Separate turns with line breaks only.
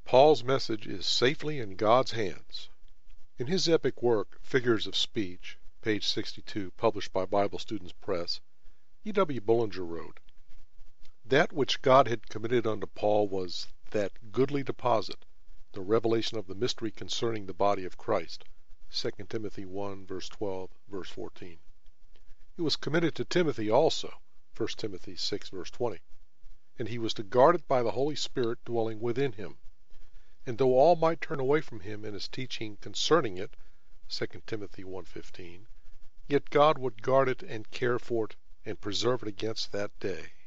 Paul's message is safely in God's hands. In his epic work, Figures of Speech, page 62, published by Bible Students Press, E.W. Bullinger wrote, "That which God had committed unto Paul was that goodly deposit, the revelation of the mystery concerning the body of Christ." 2 Timothy 1, verse 12, verse 14. It was committed to Timothy also, 1 Timothy 6, verse 20. And he was to guard it by the Holy Spirit dwelling within him. And though all might turn away from him in his teaching concerning it, 2 Timothy 1:15, yet God would guard it and care for it and preserve it against that day.